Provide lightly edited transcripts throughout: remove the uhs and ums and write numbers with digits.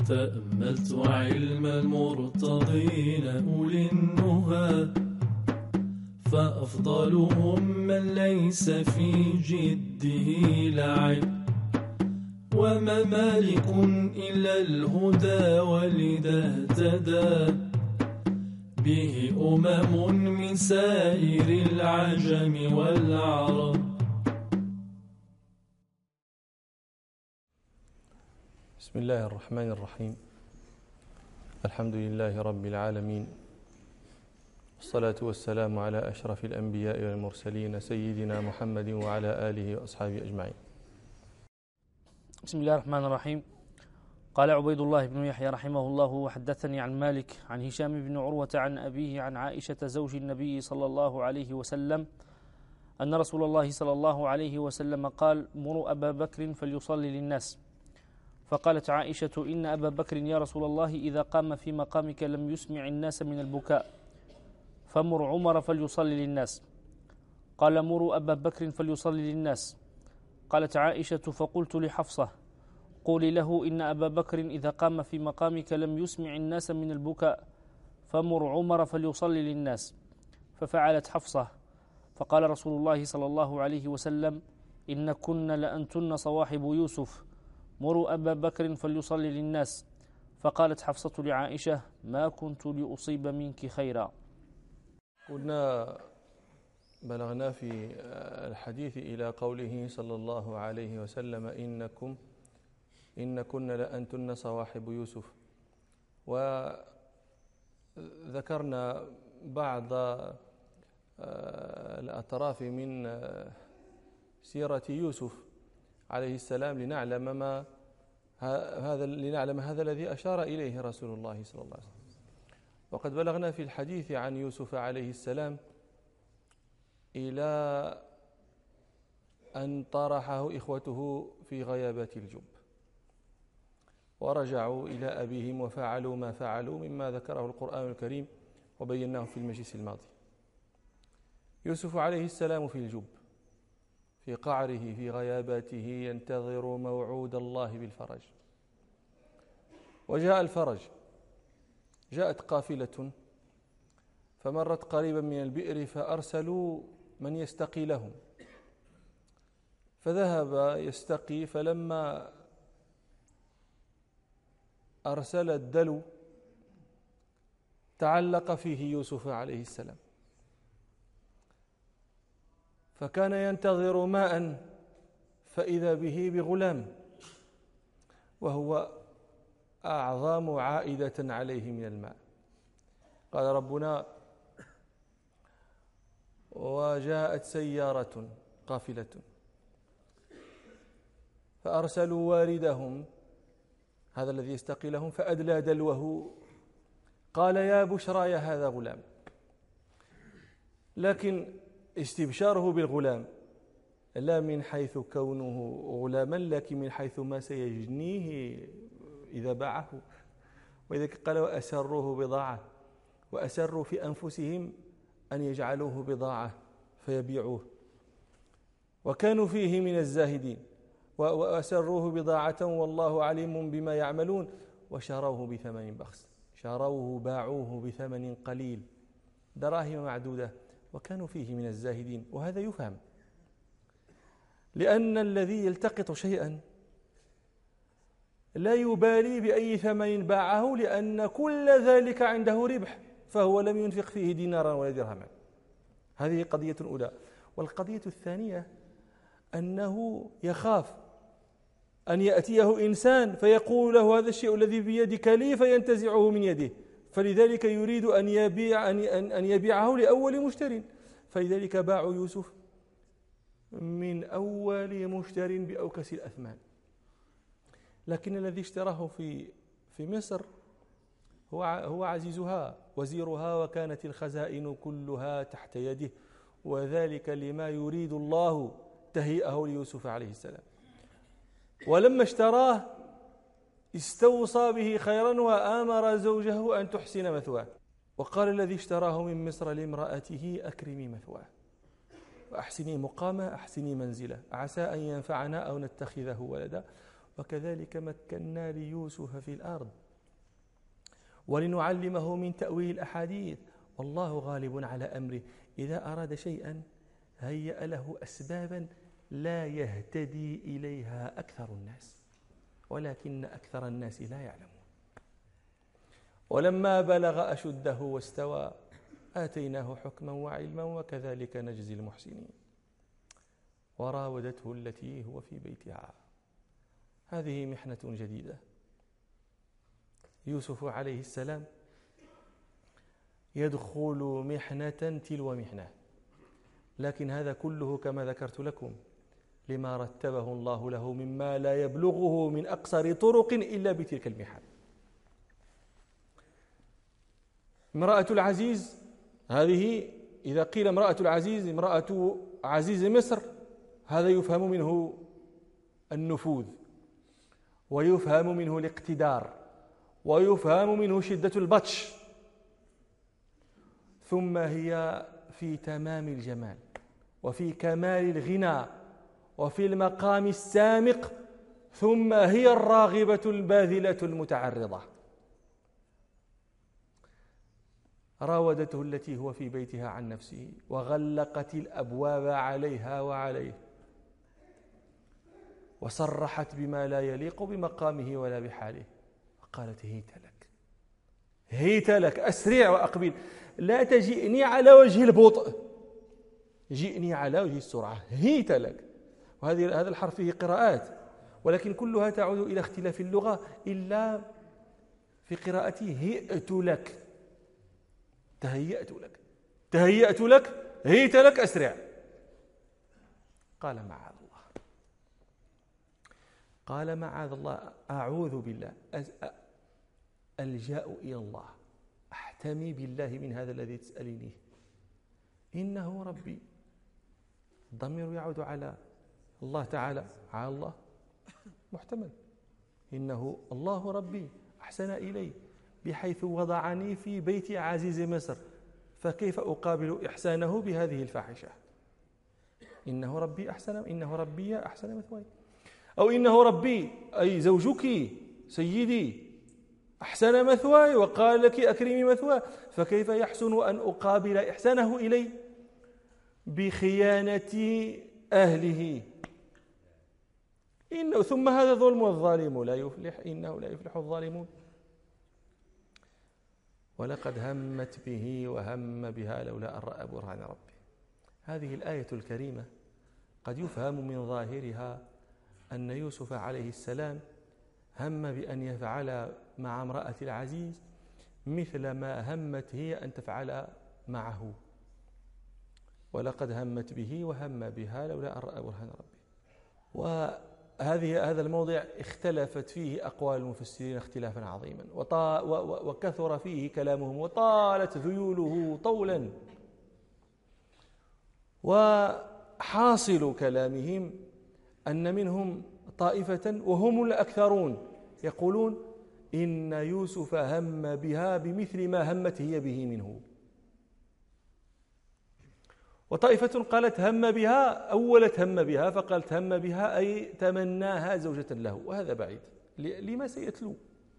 تأملت علم المرتضين أولي النهى، فأفضلهم من ليس في جده لعب، وما مالك إلا الهدى ولذا اهتدى به من سائر العجم والعرب. بسم الله الرحمن الرحيم. الحمد لله رب العالمين، والصلاة والسلام على أشرف الأنبياء والمرسلين سيدنا محمد وعلى آله وأصحابه أجمعين. بسم الله الرحمن الرحيم. قال عبيد الله بن يحيى رحمه الله: وحدثني عن مالك عن هشام بن عروة عن أبيه عن عائشة زوج النبي صلى الله عليه وسلم أن رسول الله صلى الله عليه وسلم قال: مروا أبا بكر فليصلي للناس. فقالت عائشة: إن أبا بكر يا رسول الله إذا قام في مقامك لم يسمع الناس من البكاء، فمر عمر فليصلي للناس. قال: مروا أبا بكر فليصلي للناس. قالت عائشة: فقلت لحفصة: قولي له إن أبا بكر إذا قام في مقامك لم يسمع الناس من البكاء، فمر عمر فليصلي للناس. ففعلت حفصة. فقال رسول الله صلى الله عليه وسلم: إن كن لأنتن صواحب يوسف، مروا أبا بكر فليصلي للناس. فقالت حفصة لعائشة: ما كنت لأصيب منك خيرا. كنا بلغنا في الحديث إلى قوله صلى الله عليه وسلم: إن كن لأنتن صواحب يوسف، وذكرنا بعض الأطراف من سيرة يوسف عليه السلام لنعلم هذا الذي أشار إليه رسول الله صلى الله عليه وسلم. وقد بلغنا في الحديث عن يوسف عليه السلام إلى أن طرحه إخوته في غيابة الجب، ورجعوا إلى أبيهم وفعلوا ما فعلوا مما ذكره القرآن الكريم وبيناه في المجلس الماضي. يوسف عليه السلام في الجب، في قعره، في غياباته، ينتظر موعود الله بالفرج. وجاء الفرج، جاءت قافلة فمرت قريبا من البئر فأرسلوا من يستقي لهم، فذهب يستقي، فلما أرسل الدلو تعلق فيه يوسف عليه السلام، فكان ينتظر ماء فإذا به بغلام، وهو أعظم عائدة عليه من الماء. قال ربنا: وجاءت سيارة قافلة فأرسلوا واردهم، هذا الذي يستقي لهم، فأدلى دلوه، قال: يا بشرى يا هذا غلام. لكن استبشاره بالغلام لا من حيث كونه غلاما، لكن من حيث ما سيجنيه إذا باعه. وإذا قال: وأسروه بضاعة، وأسروا في أنفسهم أن يجعلوه بضاعة فيبيعوه، وكانوا فيه من الزاهدين، وأسروه بضاعة والله عليم بما يعملون، وشروه بثمن بخس، شروه باعوه بثمن قليل، دراهم معدودة، وكانوا فيه من الزاهدين. وهذا يفهم، لأن الذي يلتقط شيئا لا يبالي بأي ثمن باعه، لأن كل ذلك عنده ربح، فهو لم ينفق فيه دينارا ولا درهما. هذه قضية أولى. والقضية الثانية أنه يخاف أن يأتيه إنسان فيقول له: هذا الشيء الذي بيدك لي، فينتزعه من يده، فلذلك يريد أن يبيعه لأول مشتر، فلذلك باعوا يوسف من أول مشتر بأوكس الأثمان. لكن الذي اشتراه في مصر هو عزيزها وزيرها، وكانت الخزائن كلها تحت يده، وذلك لما يريد الله تهيئه ليوسف عليه السلام. ولما اشتراه استوصى به خيرا وآمر زوجه أن تحسن مثواه، وقال الذي اشتراه من مصر لامرأته: أكرمي مثواه وأحسني مقامه، أحسني منزله، عسى أن ينفعنا أو نتخذه ولدا. وكذلك مكنا ليوسف في الأرض ولنعلمه من تأويل الأحاديث والله غالب على أمره إذا أراد شيئا هيأ له أسبابا لا يهتدي إليها أكثر الناس ولكن أكثر الناس لا يعلمون. ولما بلغ أشده واستوى آتيناه حكما وعلما وكذلك نجزي المحسنين. وراودته التي هو في بيتها. هذه محنة جديدة. يوسف عليه السلام يدخل محنة تلو محنة، لكن هذا كله كما ذكرت لكم لما رتبه الله له مما لا يبلغه من أقصر طرق إلا بتلك المحن. امرأة العزيز هذه، إذا قيل امرأة العزيز امرأة عزيز مصر، هذا يفهم منه النفوذ ويفهم منه الاقتدار ويفهم منه شدة البطش، ثم هي في تمام الجمال وفي كمال الغنى وفي المقام السامق، ثم هي الراغبة الباذلة المتعرضة. راودته التي هو في بيتها عن نفسه وغلقت الأبواب عليها وعليه وصرحت بما لا يليق بمقامه ولا بحاله، قالت هيت لك أسرع وأقبل، لا تجئني على وجه البطء، جئني على وجه السرعة، هيت لك. وهذا الحرف فيه قراءات ولكن كلها تعود إلى اختلاف اللغة إلا في قراءته هئت لك، تهيأت لك، هيت لك أسرع. قال معاذ الله أعوذ بالله، ألجأ إلى الله، أحتمي بالله من هذا الذي تسألينيه، إنه ربي. الضمير يعود على الله تعالى، على الله محتمل، إنه الله ربي أحسن إلي بحيث وضعني في بيت عزيز مصر، فكيف أقابل إحسانه بهذه الفاحشة؟ إنه ربي أحسن مثواي، أو إنه ربي أي زوجك سيدي أحسن مثواي وقال لك أكرمي مثواي، فكيف يحسن أن أقابل إحسانه إلي بخيانة أهله؟ ثم هذا ظلم، والظالم لا يفلح، إنه لا يفلح الظالمون. ولقد همت به وهم بها لولا أن رأى برهان ربه. هذه الآية الكريمة قد يفهم من ظاهرها أن يوسف عليه السلام هم بأن يفعل مع امرأة العزيز مثل ما همت هي أن تفعل معه. ولقد همت به وهم بها لولا أن رأى برهان ربه. وهذا الموضع اختلفت فيه أقوال المفسرين اختلافا عظيما، وكثر فيه كلامهم وطالت ذيوله طولا. وحاصل كلامهم أن منهم طائفة وهم الأكثرون يقولون إن يوسف هم بها بمثل ما همت هي به منه، وطائفة قالت هم بها، أولت هم بها فقالت هم بها أي تمناها زوجة له، وهذا بعيد لما سيتلو.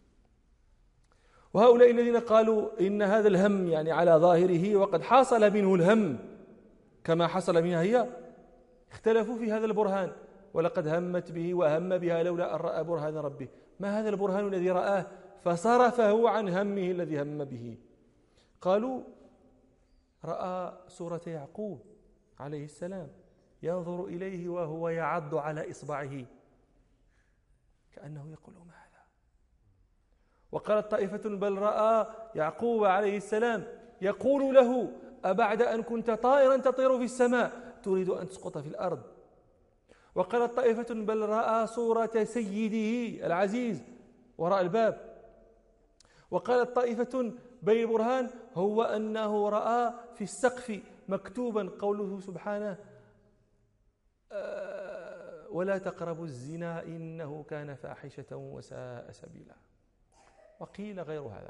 وهؤلاء الذين قالوا إن هذا الهم يعني على ظاهره وقد حصل منه الهم كما حصل منها هي، اختلفوا في هذا البرهان. ولقد همت به وهم بها لولا أن رأى برهان ربه. ما هذا البرهان الذي رآه فصرفه عن همه الذي هم به؟ قالوا رأى سورة يعقوب عليه السلام ينظر إليه وهو يعض على إصبعه كأنه يقول ما هذا. وقالت طائفة بل رأى يعقوب عليه السلام يقول له أبعد أن كنت طائرا تطير في السماء تريد أن تسقط في الأرض. وقالت طائفة بل رأى صورة سيده العزيز وراء الباب. وقالت طائفة بل البرهان هو أنه رأى في السقف مكتوبا قوله سبحانه ولا تقربوا الزنا إنه كان فاحشة وساء سبيلا. وقيل غير هذا.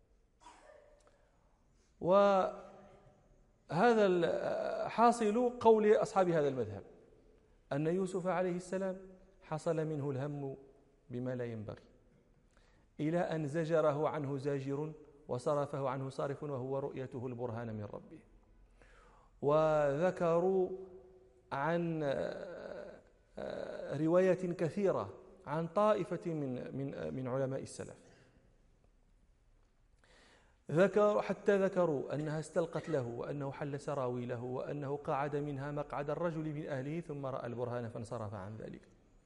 وهذا حاصل قول أصحاب هذا المذهب أن يوسف عليه السلام حصل منه الهم بما لا ينبغي، إلى أن زجره عنه زاجر وصرفه عنه صارف وهو رؤيته البرهان من ربه. وذكروا عن روايات كثيرة عن طائفة من علماء السلف، حتى ذكروا أنها استلقت له، وأنه حل سراويله، وأنه قعد منها مقعد الرجل من أهله ثم رأى البرهان فانصرف عن ذلك.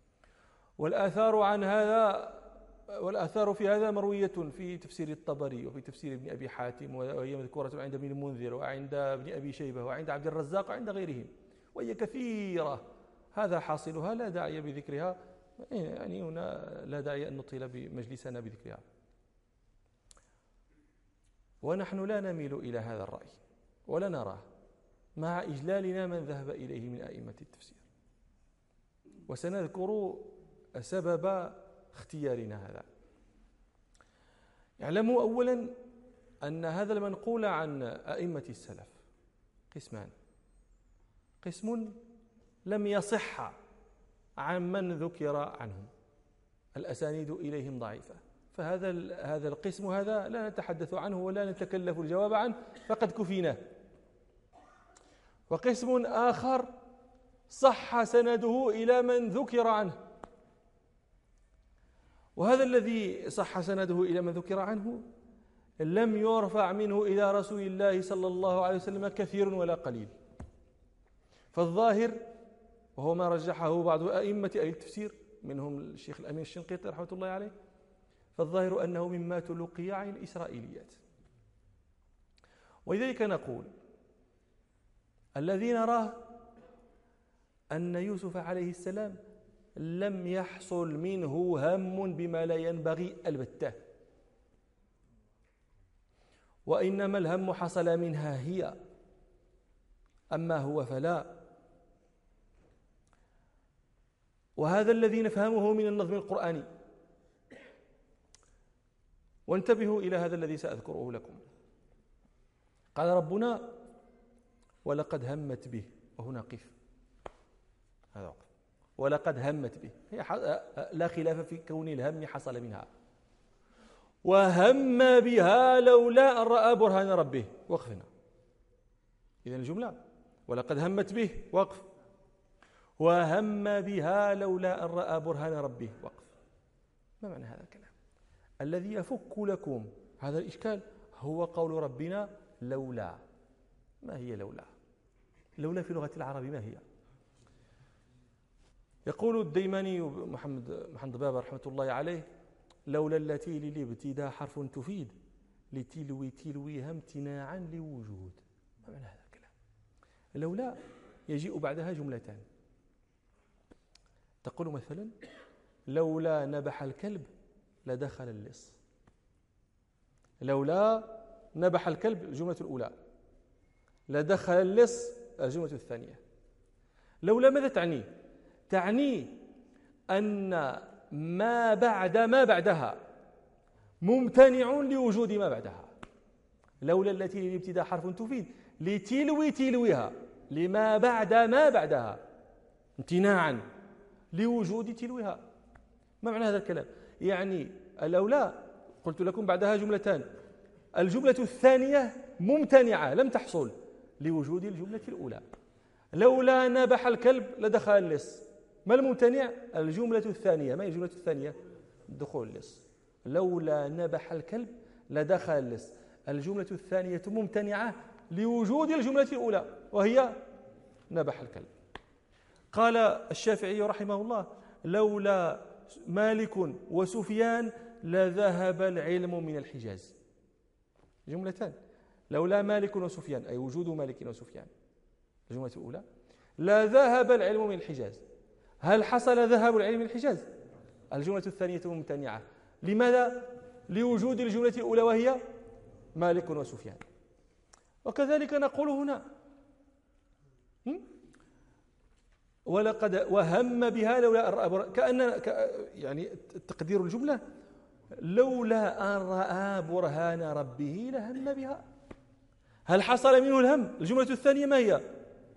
والآثار في هذا مروية في تفسير الطبري وفي تفسير ابن أبي حاتم، وهي مذكورة عند ابن المنذر وعند ابن أبي شيبة وعند عبد الرزاق وعند غيرهم، وهي كثيرة. هذا حاصلها، لا داعي بذكرها، يعني هنا لا داعي أن نطيل بمجلسنا بذكرها. ونحن لا نميل إلى هذا الرأي ولا نراه، مع إجلالنا من ذهب إليه من أئمة التفسير. وسنذكر سبب اختيارنا هذا. اعلموا أولا أن هذا المنقول عن أئمة السلف قسمان: قسم لم يصح عن من ذكر عنهم، الأسانيد إليهم ضعيفة، فهذا القسم هذا لا نتحدث عنه ولا نتكلف الجواب عنه، فقد كفيناه. وقسم آخر صح سنده إلى من ذكر عنه، وهذا الذي صح سنده إلى من ذكر عنه لم يرفع منه إلى رسول الله صلى الله عليه وسلم كثير ولا قليل. فالظاهر، وهو ما رجحه بعض أئمة أهل التفسير منهم الشيخ الأمين الشنقيطي رحمة الله عليه، فالظاهر أنه مما تلقي عن الإسرائيليات. ولذلك نقول: الذي نراه أن يوسف عليه السلام لم يحصل منه هم بما لا ينبغي البتة، وإنما الهم حصل منها هي، أما هو فلا. وهذا الذي نفهمه من النظم القرآني. وانتبهوا إلى هذا الذي سأذكره لكم. قال ربنا: ولقد همت به، وهنا قف، هذا وقف، ولقد همت به، لا خلاف في كون الهم حصل منها. وهم بها لولا أن رأى برهان ربه، وقفنا. إذن الجملة: ولقد همت به، وقف، وهم بها لولا أن رأى برهان ربه، وقف. ما معنى هذا الكلام؟ الذي يفك لكم هذا الإشكال هو قول ربنا: لولا. ما هي لولا؟ لولا في لغة العرب ما هي؟ يقول الديماني محمد بابا رحمة الله عليه: لولا التي للابتداء حرف تفيد لتلوي تلويها امتناعا لوجود. ما معنى هذا الكلام؟ لولا يجيء بعدها جملتان، تقول مثلا: لولا نبح الكلب لدخل اللص. لولا نبح الكلب الجملة الأولى، لدخل اللص الجملة الثانية. لولا ماذا تعني؟ تعني أن ما بعدها ممتنع لوجود ما بعدها. لولا التي للابتداء حرف تفيد لتلوي تلويها، لما بعد ما بعدها، امتناعا لوجود تلوها. ما معنى هذا الكلام؟ يعني لولا قلت لكم بعدها جملتان، الجملة الثانية ممتنعة لم تحصل لوجود الجملة الأولى. لولا نبح الكلب لدخل اللص، ما الممتنع؟ الجملة الثانية. ما هي الجملة الثانية؟ دخول اللص. لولا نبح الكلب لدخل اللص، الجملة الثانية ممتنعة لوجود الجملة الأولى وهي نبح الكلب. قال الشافعي رحمه الله: لولا مالك وسفيان لذهب العلم من الحجاز. جملتان: لولا مالك وسفيان، أي وجود مالك وسفيان، الجملة الأولى، لذهب العلم من الحجاز. هل حصل ذهاب العلم من الحجاز؟ الجملة الثانية ممتنعة. لماذا؟ لوجود الجملة الأولى وهي مالك وسفيان. وكذلك نقول هنا: ولقد وهم بها لولا كأن يعني تقدير الجملة: لولا أن رأى برهان ربه لهم بها. هل حصل منه الهم؟ الجملة الثانية ما هي؟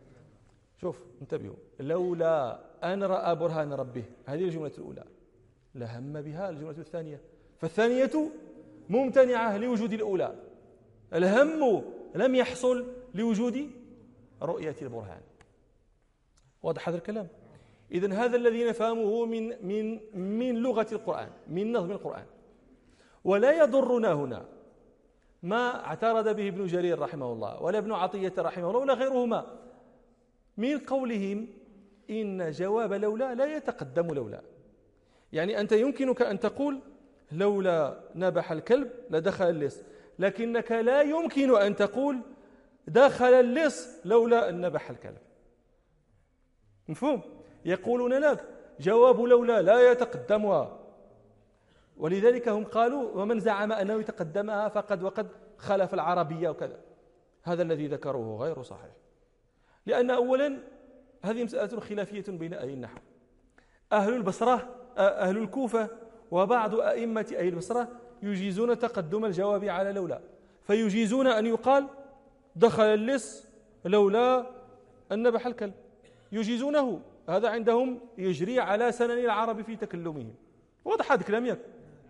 شوف انتبهوا: لولا أن رأى برهان ربه، هذه الجملة الأولى. لهم بها الجملة الثانية، فالثانية ممتنعة لوجود الأولى. الهم لم يحصل لوجود رؤية البرهان. واضح هذا الكلام؟ إذن هذا الذي نفهمه من لغة القرآن، من نظم القرآن. ولا يضرنا هنا ما اعترض به ابن جرير رحمه الله ولا ابن عطية رحمه الله ولا غيرهما من قولهم إن جواب لولا لا يتقدم لولا. يعني أنت يمكنك أن تقول لولا نبح الكلب لدخل اللص، لكنك لا يمكن أن تقول دخل اللص لولا أن نبح الكلب. مفهوم؟ يقولون لك جواب لولا لا يتقدمها، ولذلك هم قالوا ومن زعم أنه يتقدمها وقد خالف العربية وكذا. هذا الذي ذكروه غير صحيح، لأن أولا هذه مسألة خلافية بين أهل النحو. أهل البصرة، أهل الكوفة وبعض أئمة أهل البصرة يجيزون تقدم الجواب على لولا، فيجيزون أن يقال دخل اللص لولا أن نبح الكلب، يجيزونه. هذا عندهم يجري على سنن العرب في تكلمهم. واضح هذا الكلام ياك؟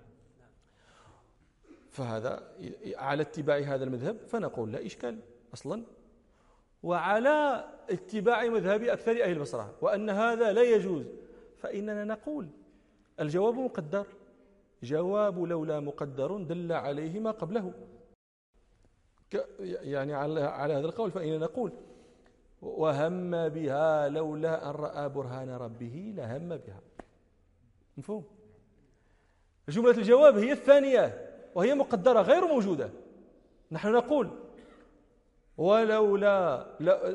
فهذا على اتباع هذا المذهب فنقول لا إشكال أصلا، وعلى اتباع مذهب أكثر أهل البصرة وأن هذا لا يجوز، فإننا نقول الجواب مقدر، جواب لولا مقدر دل عليه ما قبله. يعني على هذا القول فإننا نقول وهم بها لولا أن رأى برهان ربه لهم بها. مفهوم؟ جملة الجواب هي الثانية وهي مقدرة غير موجودة. نحن نقول ولولا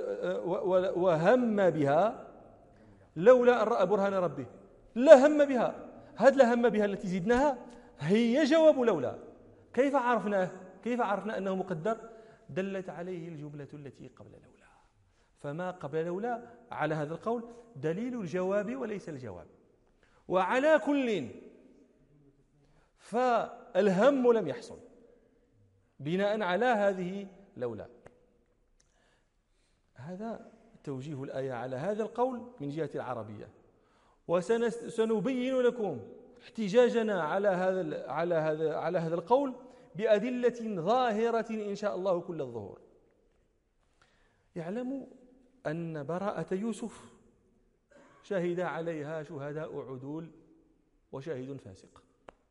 وهم بها لولا أن رأى برهان ربه لهم بها. هذا لهم بها التي زدناها هي جواب لولا. كيف عرفنا أنه مقدر؟ دلت عليه الجملة التي قبل لولا. فما قبل لولا على هذا القول دليل الجواب وليس الجواب. وعلى كل فالهم لم يحصل بناء على هذه لولا. هذا توجيه الآية على هذا القول من جهة العربية، وسنبين لكم احتجاجنا على هذا القول بأدلة ظاهرة إن شاء الله كل الظهور. يعلم أن براءة يوسف شهد عليها شهداء عدول وشاهد فاسق.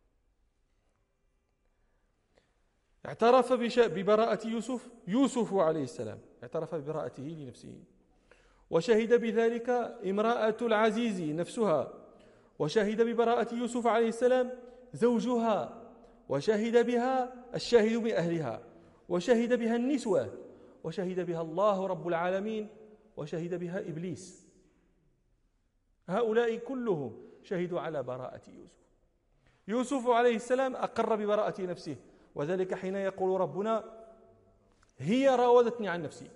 اعترف ببراءة يوسف عليه السلام، اعترف ببراءته لنفسه، وشهد بذلك امرأة العزيز نفسها، وشهد ببراءة يوسف عليه السلام زوجها، وشهد بها الشاهد من أهلها، وشهد بها النسوة، وشهد بها الله رب العالمين، وشهد بها إبليس. هؤلاء كلهم شهدوا على براءة يوسف عليه السلام أقر ببراءة نفسه، وذلك حين يقول ربنا هي راودتني عن نفسي،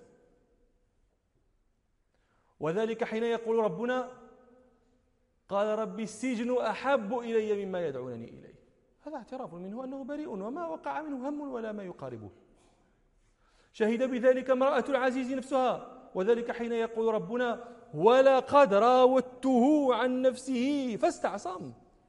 وذلك حين يقول ربنا قال ربي السجن أحب إلي مما يدعونني إليه. هذا اعتراف منه أنه بريء وما وقع منه هم ولا ما يقاربه. شهد بذلك امرأة العزيز نفسها، وذلك حين يقول ربنا ولقد راودته عن نفسه فاستعصم،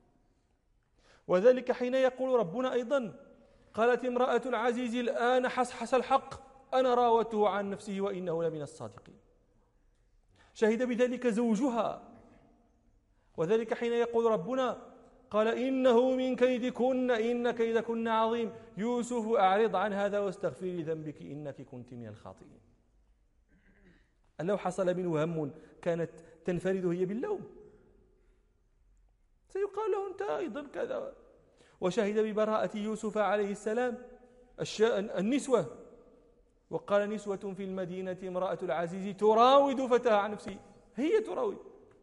وذلك حين يقول ربنا أيضا قالت امرأة العزيز الآن حصحص الحق أنا راودته عن نفسه وإنه لمن الصادقين. شهد بذلك زوجها، وذلك حين يقول ربنا قال إنه من كيدكن إن كيدكن عظيم يوسف أعرض عن هذا واستغفري لذنبك إنك كنت من الخاطئين. أن لو حصل منه هم كانت تنفرد هي باللوم، سيقال له أنت أيضا كذا. وشهد ببراءة يوسف عليه السلام النسوة، وقال نسوة في المدينة امرأة العزيز تراود فتاها عن نفسه، هي تراود.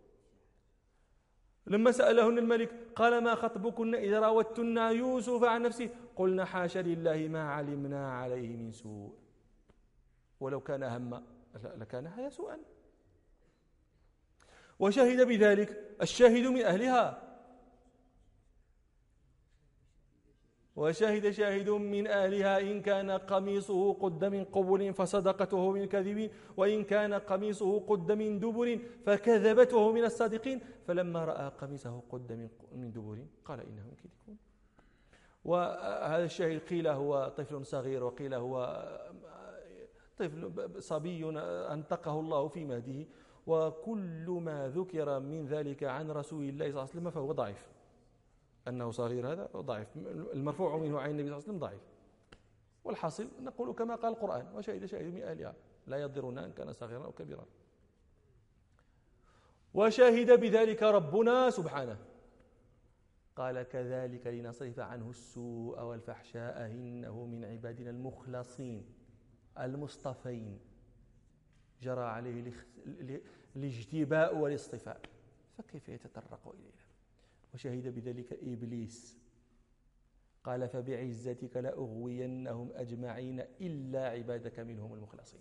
لما سألهن الملك قال ما خطبكن إذا راودتن يوسف عن نفسه قلنا حاشا لله ما علمنا عليه من سوء ولو كان هم لكان هذا سوءا. وشهد بذلك الشاهد من أهلها، وشهد شاهد من أهلها إن كان قميصه قد من قبل فصدقته من الكاذبين وإن كان قميصه قد من دبر فكذبته من الصادقين فلما رأى قميصه قد من دبر قال إنه من كيدكم. وهذا الشاهد قيل هو طفل صغير وقيل هو طفل صبي أنطقه الله في مهده، وكل ما ذكر من ذلك عن رسول الله صلى الله عليه وسلم فهو ضعيف. أنه صغير هذا ضعيف، المرفوع منه عن النبي صلى الله عليه وسلم ضعيف. والحاصل نقول كما قال القرآن وشهد شاهد من أهلها لا يضرنا إن كان صغيرا أو كبيرا. وشهد بذلك ربنا سبحانه قال كذلك لنصرف عنه السوء والفحشاء إنه من عبادنا المخلصين المصطفين جرى عليه الاجتباء والاصطفاء فكيف يتطرق إلينا. وشهد بذلك إبليس قال فبعزتك لأغوينهم أجمعين إلا عبادك منهم المخلصين.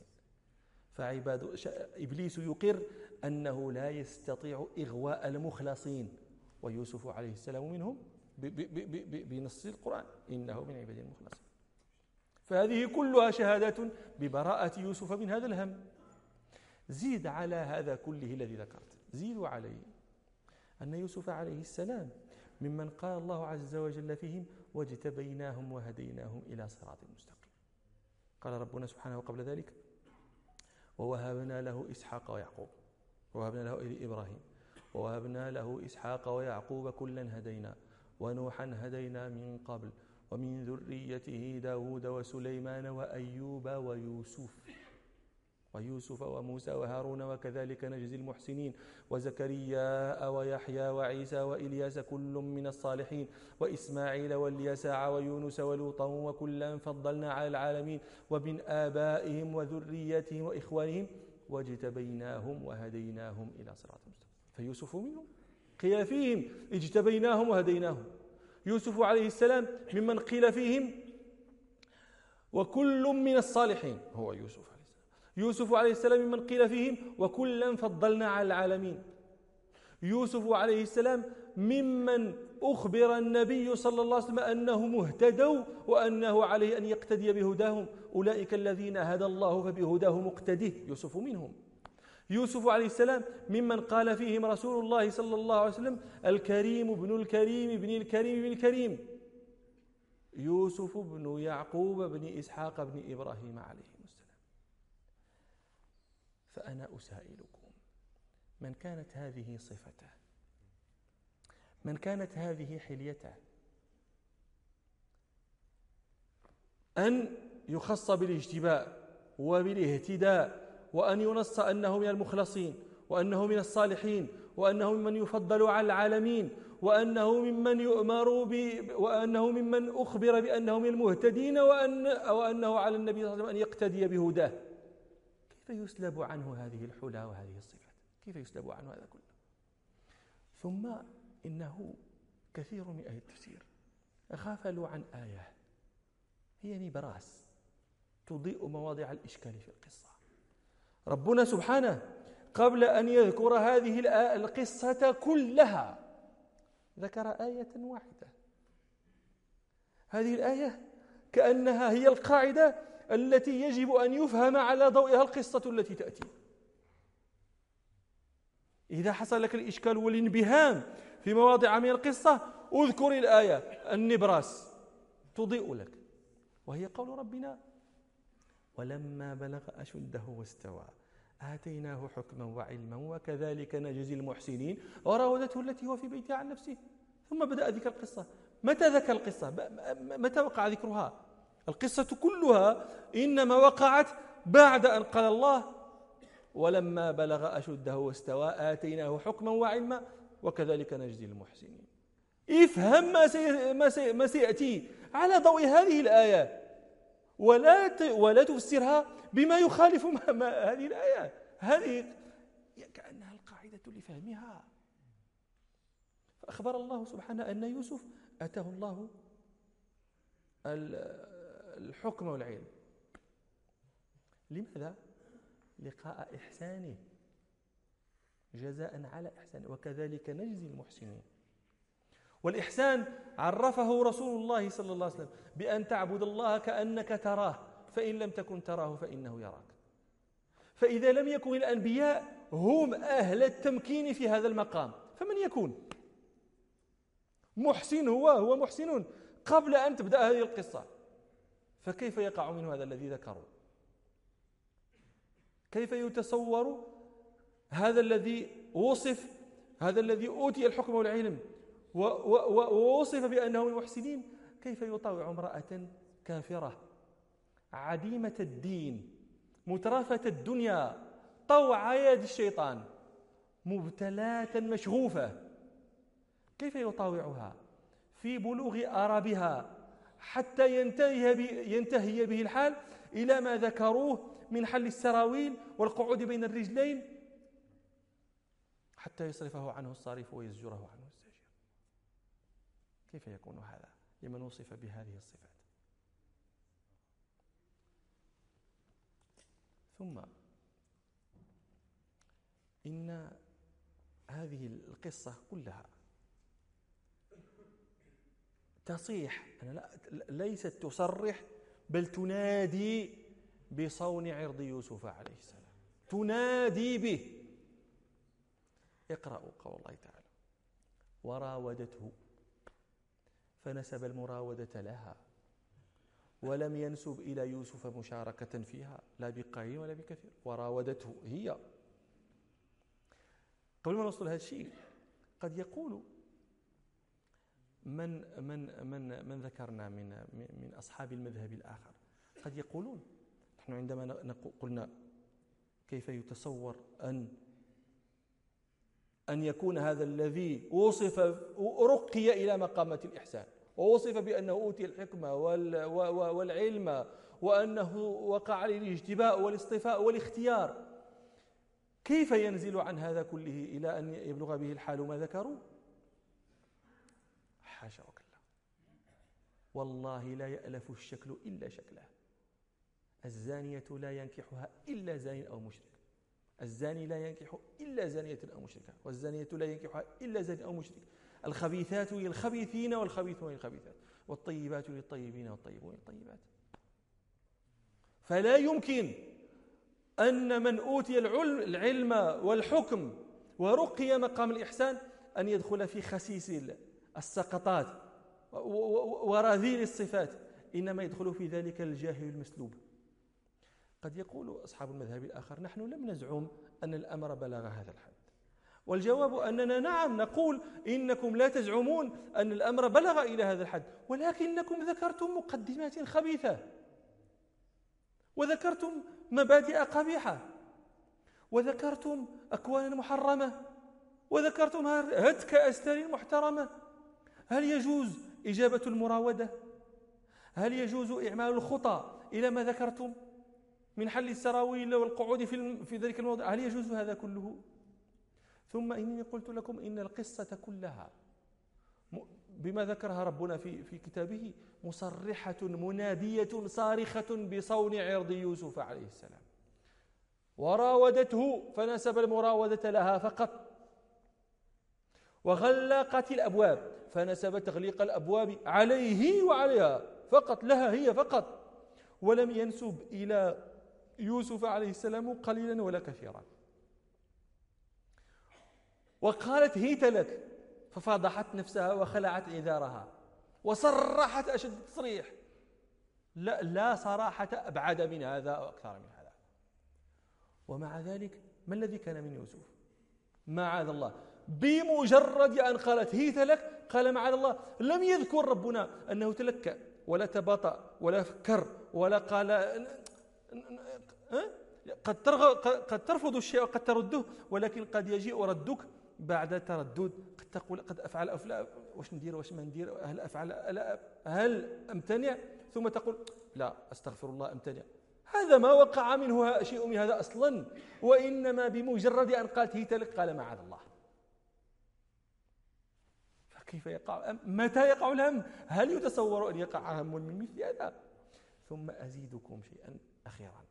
إبليس يقر أنه لا يستطيع إغواء المخلصين، ويوسف عليه السلام منهم بنص القرآن إنه من عبادنا المخلصين. فهذه كلها شهادات ببراءة يوسف من هذا الهم. زيد على هذا كله الذي ذكرت، زيدوا عليه أن يوسف عليه السلام ممن قال الله عز وجل فيهم واجتبيناهم وهديناهم إلى صراط مستقيم. قال ربنا سبحانه قبل ذلك ووهبنا له إسحاق ويعقوب ووهبنا له إبراهيم ووهبنا له إسحاق ويعقوب كلا هدينا ونوحا هدينا من قبل ومن ذريته داود وسليمان وأيوب ويوسف وموسى وهارون وكذلك نجزي المحسنين وزكريا ويحيى وعيسى وإلياس كل من الصالحين وإسماعيل واليسع ويونس ولوطا وكلا فضلنا على العالمين ومن آبائهم وذرياتهم وإخوانهم واجتبيناهم وهديناهم إلى صراط مستقيم. فيوسف منهم قيل فيهم اجتبيناهم وهديناهم. يوسف عليه السلام ممن قيل فيهم وكل من الصالحين هو يوسف عليه السلام ممن قيل فيهم وكلا فضلنا على العالمين. يوسف عليه السلام ممن أخبر النبي صلى الله عليه وسلم أنهم اهتدوا وأنه عليه أن يقتدي بهداهم أولئك الذين هدى الله فبهداه مقتده. يوسف منهم. يوسف عليه السلام ممن قال فيهم رسول الله صلى الله عليه وسلم الكريم ابن الكريم ابن الكريم ابن الكريم. يوسف بن يعقوب بن إسحاق بن إبراهيم عليه السلام. فأنا أسائلكم من كانت هذه صفته، من كانت هذه حليته، أن يخص بالاجتباء وبالاهتداء وأن ينص أنه من المخلصين وأنه من الصالحين وأنه ممن يفضل على العالمين وأنه ممن يؤمر وأنه ممن أخبر بأنه من المهتدين وأنه على النبي صلى الله عليه وسلم أن يقتدي بهداه. كيف يسلب عنه هذه الحلى وهذه الصفات؟ كيف يسلب عنه هذا كله؟ ثم إنه كثير من أهل التفسير غفلوا عن آية هي نبراس تضيء مواضع الإشكال في القصة. ربنا سبحانه قبل أن يذكر هذه القصة كلها ذكر آية واحدة. هذه الآية كأنها هي القاعدة التي يجب أن يفهم على ضوئها القصة التي تأتي. إذا حصل لك الإشكال والانبهام في مواضع من القصة اذكر الآية النبراس تضيء لك، وهي قول ربنا ولما بلغ أشده واستوى آتيناه حكما وعلما وكذلك نجزي المحسنين وراودته التي هو في بيتها عن نفسه. ثم بدأ ذكر القصة. متى ذكر القصة؟ متى وقع ذكرها؟ القصة كلها إنما وقعت بعد أن قال الله ولما بلغ أشده واستوى آتيناه حكما وعلما وكذلك نجزي المحسنين. افهم ما سيأتي على ضوء هذه الآية ولا تفسرها بما يخالف ما هذه الآية. هذه كأنها القاعدة لفهمها. فأخبر الله سبحانه أن يوسف أتاه الله الحكم والعلم. لماذا؟ لقاء إحسانه، جزاء على إحسانه، وكذلك نجزي المحسنين. والإحسان عرفه رسول الله صلى الله عليه وسلم بأن تعبد الله كأنك تراه، فإن لم تكن تراه فإنه يراك. فإذا لم يكن الأنبياء هم أهل التمكين في هذا المقام، فمن يكون؟ محسن هو محسن قبل أن تبدأ هذه القصة، فكيف يقع منه هذا الذي ذكره؟ كيف يتصور هذا الذي وصف، هذا الذي أوتي الحكم والعلم ووصف بأنه من المحسنين، كيف يطاوع امرأة كافرة عديمة الدين مترفة الدنيا طوع يد الشيطان مبتلاة مشغوفة؟ كيف يطاوعها في بلوغ أربها حتى ينتهي به الحال إلى ما ذكروه من حل السراويل والقعود بين الرجلين حتى يصرفه عنه الصارف ويزجره عنه الزاجر؟ كيف يكون هذا لمن وصف بهذه الصفات؟ ثم إن هذه القصة كلها تصيح، ليست تصرح بل تنادي بصون عرض يوسف عليه السلام، تنادي به. اقرأوا قول الله تعالى: وراودته فنسب المراودة لها ولم ينسب إلى يوسف مشاركة فيها لا بقليل ولا بكثير. وراودته هي. قبل ما نوصل هذا الشيء، قد يقول من ذكرنا من أصحاب المذهب الآخر، قد يقولون نحن عندما قلنا كيف يتصور أن يكون هذا الذي وصف رقي إلى مقامة الإحسان ووصف بأنه أوتي الحكمة والعلم وأنه وقع عليه الاجتباء والاصطفاء والاختيار، كيف ينزل عن هذا كله إلى أن يبلغ به الحال ما ذكروا؟ حاشا وكلا، والله لا يألف الشكل إلا شكله. الزانية لا ينكحها إلا زان أو مشرك، الزاني لا ينكح إلا زانية أو مشركة، والزانية لا ينكحها إلا زان أو مشرك. الخبيثات للخبيثين والخبيثون للخبيثات، والطيبات للطيبين والطيبون للطيبات. فلا يمكن أن من أوتي العلم والحكم ورقي مقام الإحسان أن يدخل في خسيس السقطات ورذيل الصفات، إنما يدخل في ذلك الجاهل المسلوب. قد يقول أصحاب المذهب الآخر: نحن لم نزعم أن الأمر بلغ هذا الحد، والجواب أننا نعم نقول إنكم لا تزعمون أن الأمر بلغ إلى هذا الحد، ولكنكم ذكرتم مقدمات خبيثة، وذكرتم مبادئ قبيحة، وذكرتم أكوانا محرمة، وذكرتم هتك أستار محترمة. هل يجوز إجابة المراودة؟ هل يجوز إعمال الخطى إلى ما ذكرتم من حل السراويل والقعود في ذلك الموضع؟ هل يجوز هذا كله؟ ثم إني قلت لكم إن القصة كلها بما ذكرها ربنا في كتابه مصرحة منادية صارخة بصون عرض يوسف عليه السلام. وراودته فنسب المراودة لها فقط، وغلقت الأبواب فنسب تغليق الأبواب عليه وعليها فقط، لها هي فقط، ولم ينسب إلى يوسف عليه السلام قليلا ولا كثيرا. وقالت هيت لك ففضحت نفسها وخلعت عذارها وصرحت أشد التصريح، لا صراحة أبعد من هذا أو أكثر من هذا. ومع ذلك ما الذي كان من يوسف؟ معاذ الله. بمجرد أن قالت هيت لك قال معاذ الله. لم يذكر ربنا أنه تلكأ ولا تباطأ ولا فكر ولا قال قد ترفض الشيء وقد ترده، ولكن قد يجيء ردك بعد تردد. قد تقول قد أفعل واش ندير واش ما ندير، هل أفعل هل أمتنع، ثم تقول لا أستغفر الله أمتنع. هذا ما وقع منه شيء من هذا أصلا، وإنما بمجرد أن قالت هيت لك قال معاذ الله. فكيف يقع؟ متى يقع الهم؟ هل يتصور أن يقع هم من مثل هذا؟ ثم أزيدكم شيئا أخيرا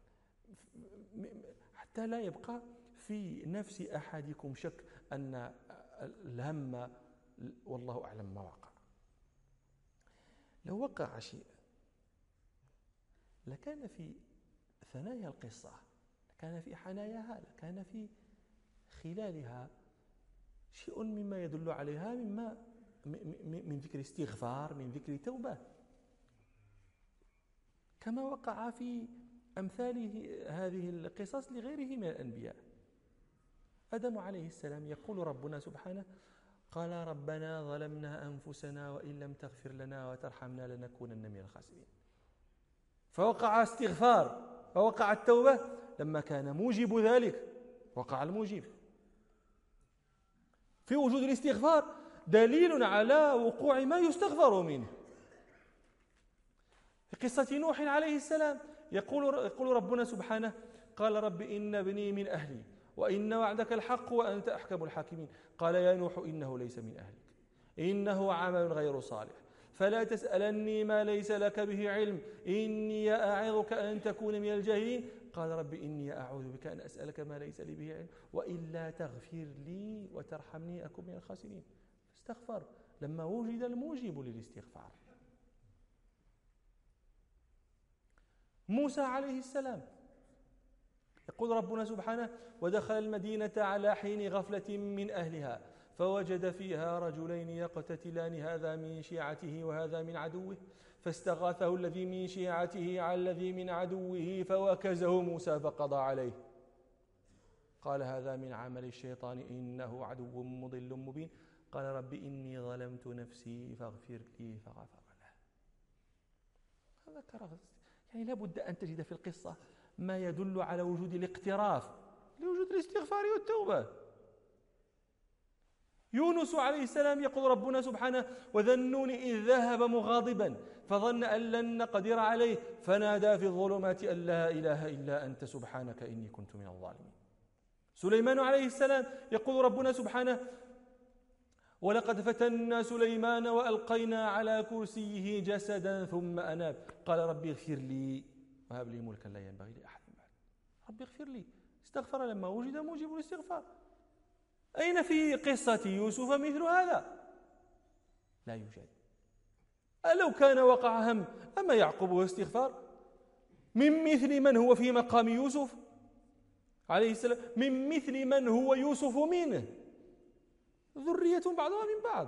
حتى لا يبقى في نفس أحدكم شك أن الهم والله أعلم ما وقع. لو وقع شيء لكان في ثنايا القصة، لكان في حناياها، لكان في خلالها شيء مما يدل عليها من ذكر استغفار، من ذكر توبة، كما وقع في أمثال هذه القصص لغيره من الأنبياء. آدم عليه السلام يقول ربنا سبحانه: قال ربنا ظلمنا أنفسنا وإن لم تغفر لنا وترحمنا لنكونن من الخاسرين. فوقع استغفار، فوقع التوبة لما كان موجب ذلك، وقع الموجب. في وجود الاستغفار دليل على وقوع ما يستغفر منه. في قصة نوح عليه السلام يقول ربنا سبحانه: قال رب إن ابني من أهلي وإن وعدك الحق وأنت أحكم الحاكمين. قال يا نوح إنه ليس من أهلك إنه عمل غير صالح فلا تسألني ما ليس لك به علم إني أعظك أن تكون من الجاهلين. قال رب إني أعوذ بك أن أسألك ما ليس لي به علم وإلا تغفر لي وترحمني أكن من الخاسرين. استغفر لما وجد الموجب للاستغفار. موسى عليه السلام يقول ربنا سبحانه: ودخل المدينة على حين غفلة من أهلها فوجد فيها رجلين يقتتلان هذا من شيعته وهذا من عدوه فاستغاثه الذي من شيعته على الذي من عدوه فوكزه موسى فقضى عليه. قال هذا من عمل الشيطان إنه عدو مضل مبين. قال رب إني ظلمت نفسي فاغفر لي فغفر له. هذا يعني لابد أن تجد في القصة ما يدل على وجود الاقتراف لوجود الاستغفار والتوبة. يونس عليه السلام يقول ربنا سبحانه: وذا النون إذ ذهب مغاضبا فظن أن لن نقدر عليه فنادى في الظلمات أن لا إله إلا أنت سبحانك إني كنت من الظالمين. سليمان عليه السلام يقول ربنا سبحانه: ولقد فتنا سليمان وألقينا على كرسيه جسدا ثم أناب. قال ربي اغفر لي وهب لي ملكا لا ينبغي لأحد بعد. ربي اغفر لي. استغفر لما وجد موجب الاستغفار. أين في قصة يوسف مثل هذا؟ لا يوجد. ألو كان وقع هم أما يعقوب واستغفار من مثل من هو في مقام يوسف عليه السلام، من مثل من هو يوسف منه، ذرية بعضها من بعض.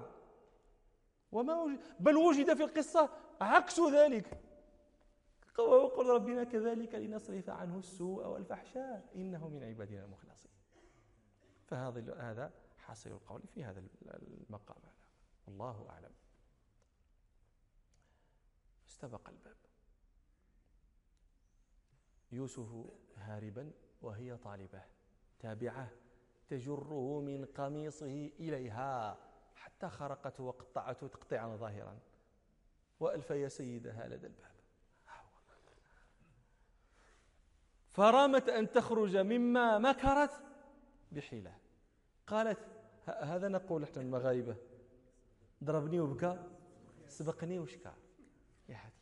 بل وجد في القصة عكس ذلك. وقال ربنا كذلك لنصرف عنه السوء والفحشاء إنه من عبادنا المخلصين. فهذا حاصل القول في هذا المقام. والله أعلم. استبق الباب، يوسف هاربا وهي طالبة تابعة تجره من قميصه إليها حتى خرقته وقطعته تقطيعا ظاهرا وألفي سيدها لدى الباب. فرامت أن تخرج مما مكرت بحيلة. قالت هذا نقول احنا المغاربة: ضربني وبكى سبقني وشكى يا هذه.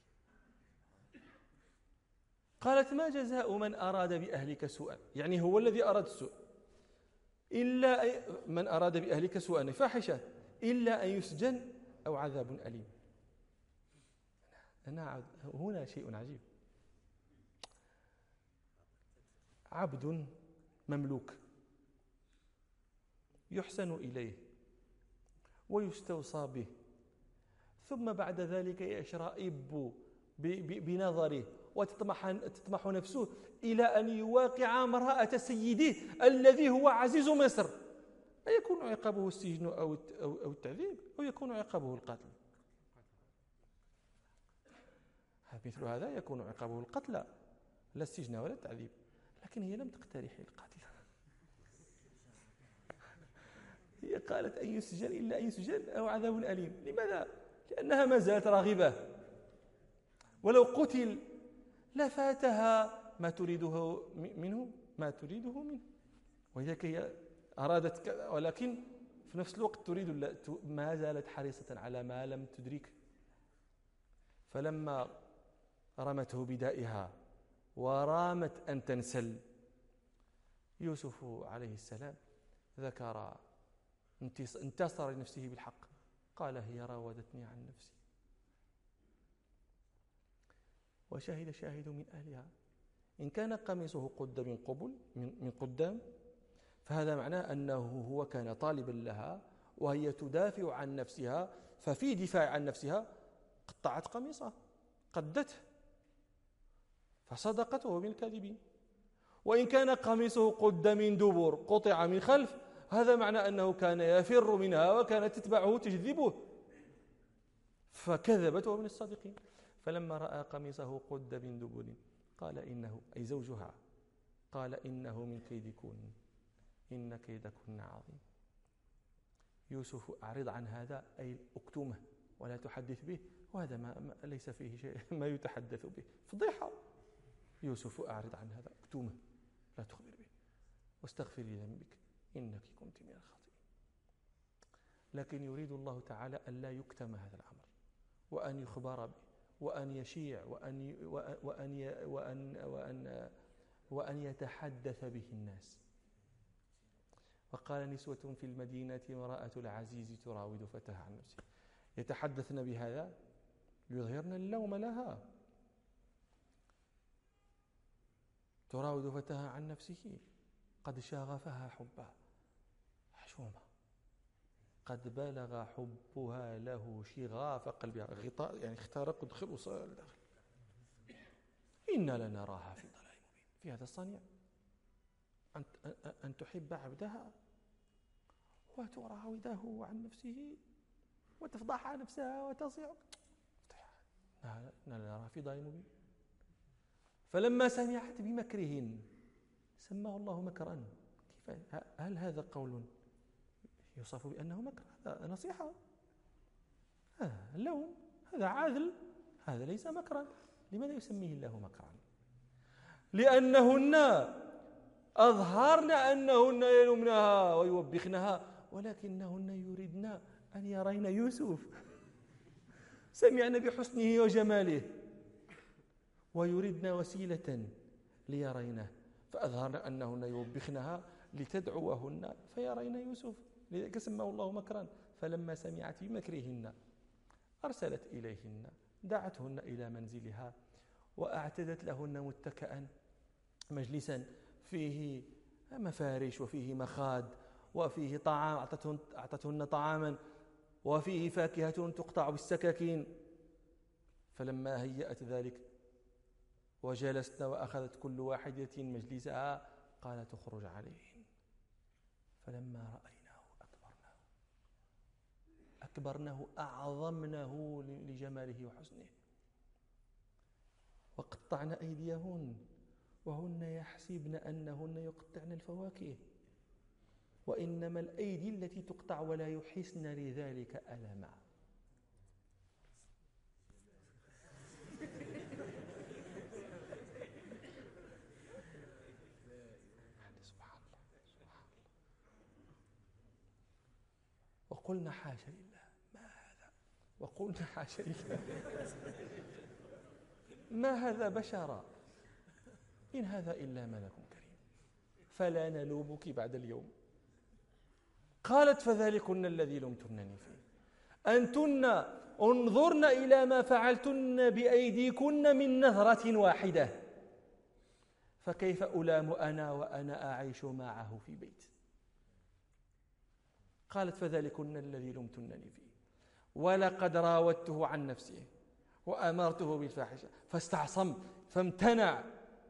قالت ما جزاء من أراد بأهلك سوءا، يعني هو الذي أراد السوء، إلا من أراد بأهلك سوءا فاحشة إلا أن يسجن أو عذاب أليم. هنا شيء عجيب. عبد مملوك يحسن إليه ويستوصى به، ثم بعد ذلك يشرئب بنظره وتطمح نفسه إلى أن يواقع امرأة سيده الذي هو عزيز مصر. أيكون عقابه السجن أو التعذيب، أو يكون عقابه القتل؟ مثل هذا يكون عقابه القتل، لا السجن ولا التعذيب. لكن هي لم تقترح القتل، هي قالت أن يسجن إلا أن يسجن أو عذاب أليم. لماذا؟ لأنها ما زالت راغبة، ولو قتل لفاتها ما تريده منه، ولذلك هي أرادت ولكن في نفس الوقت تريد، ما زالت حريصة على ما لم تدرك. فلما رمته بدائها ورامت أن تنسل، يوسف عليه السلام ذكر انتصر لنفسه بالحق قال هي راودتني عن نفسي. وشهد شاهد من أهلها إن كان قميصه قد من قدام فهذا معناه أنه هو كان طالبا لها وهي تدافع عن نفسها، ففي دفاع عن نفسها قطعت قميصه قدته فصدقته من الكاذبين. وإن كان قميصه قد من دبر قطع من خلف هذا معنى أنه كان يفر منها وكانت تتبعه تجذبه فكذبته من الصادقين. فلما رأى قميصه قد من دبر قال إنه أي زوجها قال إنه من كيدكن إن كيدكن عظيم. يوسف أعرض عن هذا أي اكتمه ولا تحدث به، وهذا ما ليس فيه شيء ما يتحدث به، فضيحة. يوسف أعرض عن هذا اكتمه لا تخبر به واستغفري ذنبك إنك كنت من الخاطئين. لكن يريد الله تعالى أن لا يكتم هذا الأمر وأن يخبر به وأن يشيع وأن يتحدث به الناس. وقال نسوة في المدينة امرأة العزيز تراود فتاها عن نفسه، يتحدثن بهذا يظهرن اللوم لها. تراود فتاها عن نفسه قد شاغفها حبها حشومة، قد بلغ حبها له شغاف قلبها، غطاء يعني اخترق ودخل وصل الداخل. إنا لنراها في ضلال مبين. في هذا الصنيع أن تحب عبدها وتراوده عن نفسه وتفضح عن نفسها وتصيع. إنا لنراها في ضلال مبين. فلما سمعت بمكرهن سماه الله مكرا. هل هذا قول يوصف بأنه مكر؟ هذا نصيحة، هذا اللوم، هذا عادل، هذا ليس مكرا. لماذا يسميه الله مكرا؟ لأنهن أظهرن أنهن يلومنها ويوبخنها ولكنهن يريدن أن يرين يوسف، سمعن بحسنه وجماله ويريدن وسيلة ليرينه، فأظهرن أنهن يوبخنها لتدعوهن فيرين يوسف، لذلك سماه الله مكرا. فلما سمعت بمكرهن أرسلت إليهن، دعتهن إلى منزلها وأعتدت لهن متكئا مجلسا فيه مفارش وفيه مخاد وفيه طعام، أعطتهن طعاما وفيه فاكهة تقطع بالسكاكين. فلما هيأت ذلك وجلسنا وأخذت كل واحدة مجلسها قالت اخرج عليهن. فلما رأيناه أكبرناه أعظمنه لجماله وحسنه وقطعن أيديهن وهن يحسبن أنهن يقطعن الفواكه وإنما الأيدي التي تقطع ولا يحسن لذلك ألما. وقلنا حاشا لله ما هذا، وقلنا حاشا لله ما هذا بشرا إن هذا إلا ملك كريم فلا نلومك بعد اليوم. قالت فذلكن الذي لمتنني فيه أنتن انظرن إلى ما فعلتن بأيديكن من نظرة واحدة فكيف ألام أنا وأنا أعيش معه في بيت. قالت فذلكن الذي لمتنني فيه ولقد راودته عن نفسه وأمرته بالفاحشة فاستعصم فامتنع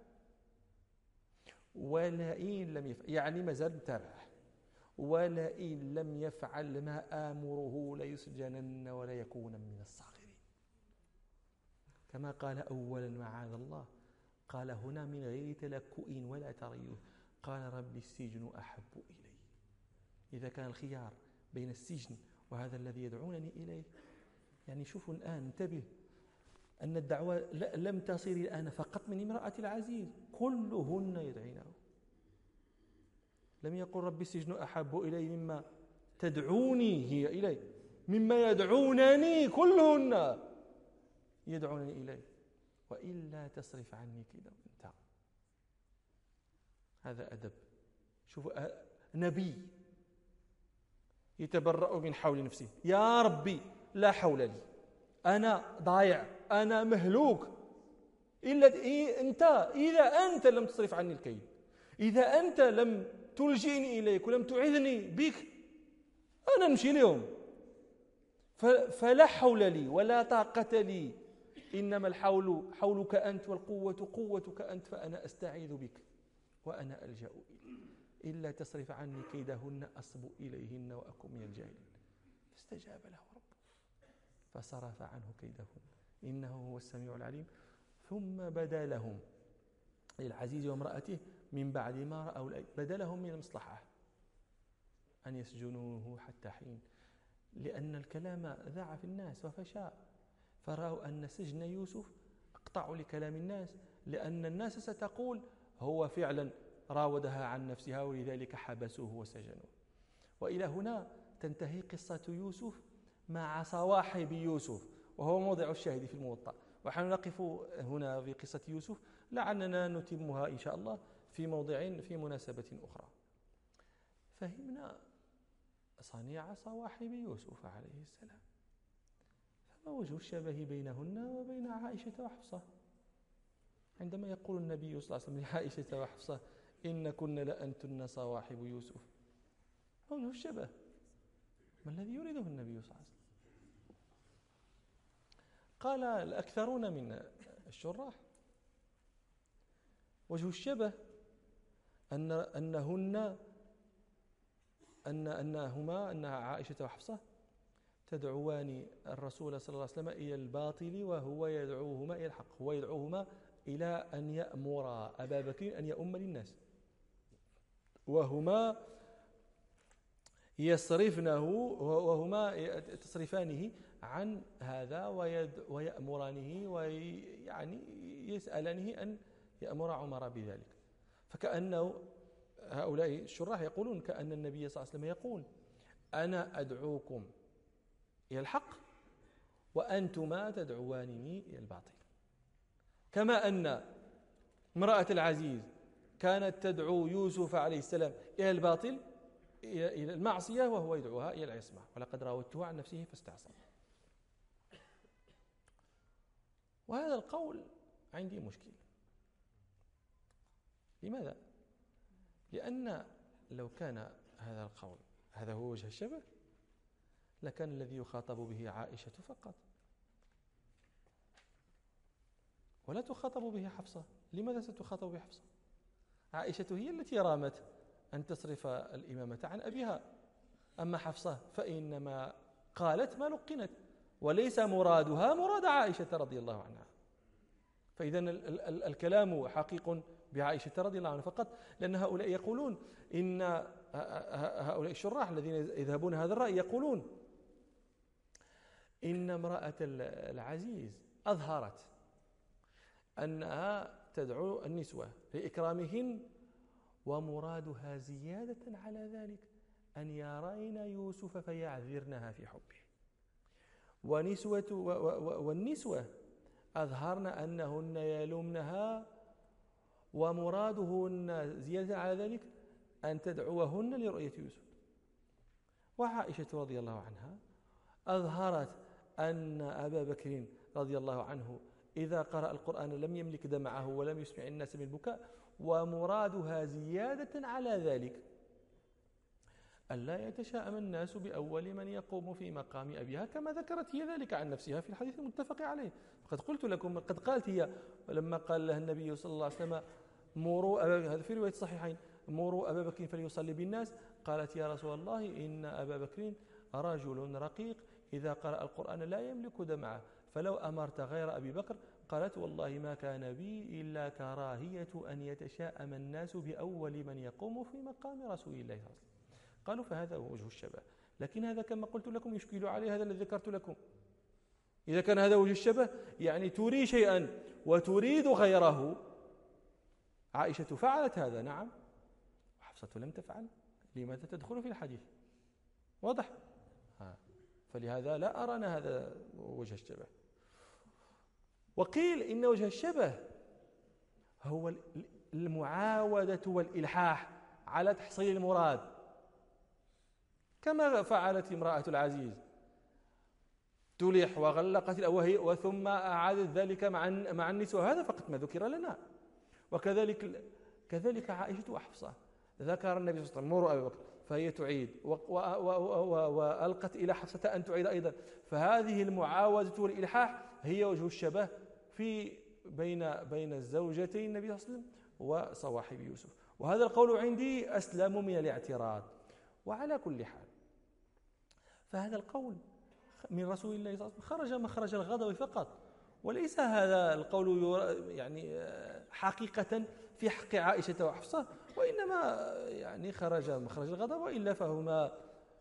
ولئن لم يفعل، يعني ما زال متابع، ولئن لم يفعل ما آمره ليسجنن ولا يكون من الصاغرين. كما قال أولا معاذ الله، قال هنا من غير تلكؤ ولا تريث، قال رب السجن أحب إلي. إذا كان الخيار بين السجن وهذا الذي يدعونني إليه، يعني شوفوا الآن انتبه أن الدعوة لم تصل الآن فقط من امرأة العزيز، كلهن يدعينه. لم يقل رب السجن أحب إلي مما تدعوني هي إلي، مما يدعونني كلهن يدعونني إلي، وإلا تصرف عني كذا انت. هذا أدب. شوفوا نبي يتبرأ من حول نفسه. يا ربي لا حول لي، أنا ضايع، أنا مهلوك، إلا أنت، إذا أنت لم تصرف عني الكيد، إذا أنت لم تلجئني إليك ولم تعذني بك، أنا نمشي لهم. فلا حول لي ولا طاقة لي، إنما الحول حولك أنت والقوة قوتك أنت، فأنا أستعيذ بك وأنا ألجأ إليك، إلا تصرف عني كيدهن أصب إليهن وأكن من الجاهلين. فاستجاب له ربه فصرف عنه كيدهن إنه هو السميع العليم. ثم بدا لهم، للعزيز وامرأته، من بعد ما رأوا الآية، بدا لهم من المصلحة أن يسجنوه حتى حين، لأن الكلام ذاع في الناس وفشى، فرأوا أن سجن يوسف أقطع لكلام الناس، لأن الناس ستقول هو فعلا راودها عن نفسها ولذلك حبسوه وسجنوه. وإلى هنا تنتهي قصة يوسف مع صواحب يوسف، وهو موضع الشاهد في الموطأ. ونحن نقف هنا في قصة يوسف، لعلنا نتمها إن شاء الله في موضع في مناسبة أخرى. فهمنا صنيع صواحب يوسف عليه السلام، فما وجه الشبه بينهن وبين عائشة وحفصة؟ عندما يقول النبي صلى الله عليه وسلم لعائشة وحفصة إن كن لأنتن صواحب يوسف، ما وجه الشبه؟ ما الذي يريده النبي صلى الله عليه وسلم؟ قال الأكثرون من الشراح وجه الشبه أن عائشة وحفصة تدعوان الرسول صلى الله عليه وسلم إلى الباطل وهو يدعوهما إلى الحق، هو يدعوهما إلى أن يأمر أبا بكر أن يؤم للناس، وهما يصرفنه وهما تصرفانه عن هذا ويأمرانه ويعني يسألانه أن يأمر عمر بذلك. فكأنه هؤلاء الشراح يقولون كأن النبي صلى الله عليه وسلم يقول أنا أدعوكم إلى الحق وأنتما تدعوانني إلى الباطل، كما أن امرأة العزيز كانت تدعو يوسف عليه السلام إلى الباطل، إلى المعصية، وهو يدعوها إلى العصمة، ولقد راودته عن نفسه فاستعصم. وهذا القول عندي مشكل. لماذا؟ لأن لو كان هذا القول هذا هو وجه الشبه لكان الذي يخاطب به عائشة فقط، ولا تخاطب به حفصة. لماذا ستخاطب به حفصة؟ عائشة هي التي رامت أن تصرف الإمامة عن أبيها، أما حفصة فإنما قالت ما لقنت، وليس مرادها مراد عائشة رضي الله عنها. فإذا الكلام حقيق بعائشة رضي الله عنها فقط، لأن هؤلاء يقولون إن هؤلاء الشراح الذين يذهبون هذا الرأي يقولون إن امرأة العزيز أظهرت أنها تدعو النسوة لإكرامهن، ومرادها زيادة على ذلك أن يرين يوسف فيعذرنها في حبه. والنسوة أظهرن أنهن يلومنها، ومرادهن زيادة على ذلك أن تدعوهن لرؤية يوسف. وعائشة رضي الله عنها أظهرت أن أبا بكر رضي الله عنه إذا قرأ القرآن لم يملك دمعه ولم يسمع الناس من البكاء، ومرادها زيادة على ذلك ألا يتشاءم الناس بأول من يقوم في مقام أبيها، كما ذكرت هي ذلك عن نفسها في الحديث المتفق عليه. فقد قلت لكم، قد قالت هي لما قال لها النبي صلى الله عليه وسلم هذا في رواية الصحيحين مروا أبا بكر فليصلي بالناس، قالت يا رسول الله إن أبا بكر رجل رقيق إذا قرأ القرآن لا يملك دمعه، فلو أمرت غير أبي بكر. قالت والله ما كان بي إلا كراهية أن يتشاءم الناس بأول من يقوم في مقام رسول الله صلى الله عليه وسلم. قالوا فهذا هو وجه الشبه، لكن هذا كما قلت لكم يشكل عليه هذا الذي ذكرت لكم. إذا كان هذا وجه الشبه يعني تري شيئا وتريد غيره. عائشة فعلت هذا نعم، وحفصة لم تفعل، لماذا تدخل في الحديث؟ واضح؟ فلهذا لا أرانا هذا وجه الشبه. وقيل إن وجه الشبه هو المعاودة والإلحاح على تحصيل المراد. كما فعلت امرأة العزيز، تلح وغلقت وثم أعادت ذلك مع النسوة. هذا فقط ما ذكر لنا. كذلك عائشة وحفصة، ذكر النبي صلى الله عليه وسلم مروا أبي بكر فهي تعيد، وألقت إلى حفصة أن تعيد أيضا. فهذه المعاوزة والإلحاح هي وجه الشبه بين الزوجتين النبي صلى الله عليه وسلم وصواحب يوسف. وهذا القول عندي أسلم من الاعتراض. وعلى كل حال فهذا القول من رسول الله صلى الله عليه وسلم خرج مخرج الغضب فقط، وليس هذا القول يعني حقيقة في حق عائشة وحفصة، وإنما يعني خرج مخرج الغضب، وإلا فهما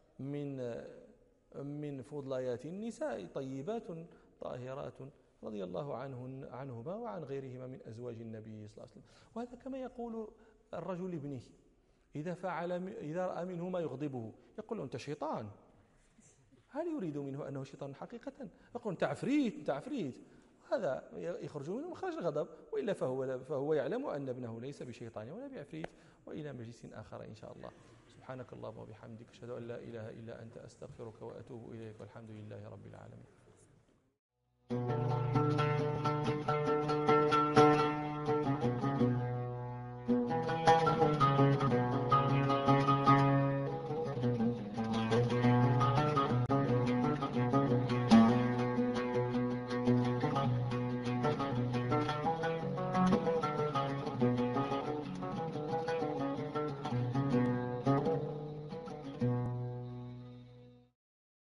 من فضليات النساء طيبات طاهرات رضي الله عنهما وعن غيرهما من أزواج النبي صلى الله عليه وسلم. وهذا كما يقول الرجل لابنه إذا رأى منه ما يغضبه يقول له أنت شيطان. هل يريد منه أنه شيطان حقيقة؟ يقول أنت عفريت أنت عفريت. هذا يخرج منه مخرج الغضب، وإلا فهو يعلم أن ابنه ليس بشيطان ولا بعفريت. وإلى مجلس آخر إن شاء الله. سبحانك اللهم وبحمدك أشهد أن لا إله إلا أنت أستغفرك وأتوب إليك، والحمد لله رب العالمين.